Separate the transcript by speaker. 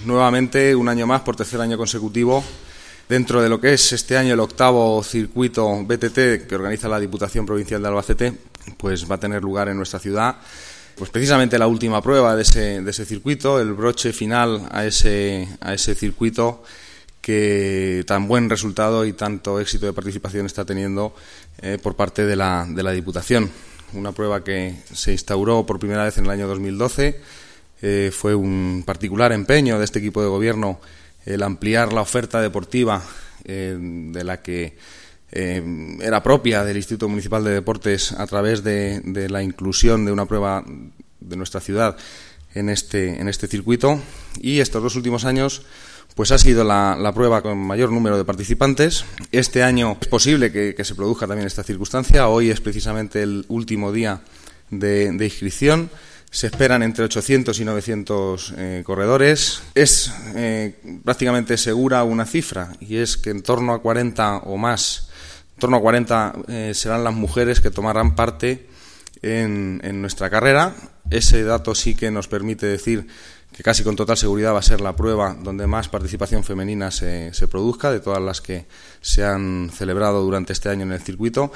Speaker 1: nuevamente, un año más, por tercer año consecutivo, dentro de lo que es este año el octavo circuito BTT que organiza la Diputación Provincial de Albacete, pues va a tener lugar en nuestra ciudad. Pues precisamente la última prueba de ese circuito, el broche final a ese circuito que tan buen resultado y tanto éxito de participación está teniendo por parte de la Diputación. Una prueba que se instauró por primera vez en el año 2012. Fue un particular empeño de este equipo de gobierno el ampliar la oferta deportiva de la que era propia del Instituto Municipal de Deportes a través de la inclusión de una prueba de nuestra ciudad en este circuito. Y estos 2 últimos años pues ha sido la prueba con mayor número de participantes. Este año es posible que se produzca también esta circunstancia. Hoy es precisamente el último día de inscripción. Se esperan entre 800 y 900 corredores. Es prácticamente segura una cifra, y es que en torno a 40 o más, en torno a 40 serán las mujeres que tomarán parte en nuestra carrera. Ese dato sí que nos permite decir que casi con total seguridad va a ser la prueba donde más participación femenina se produzca de todas las que se han celebrado durante este año en el circuito.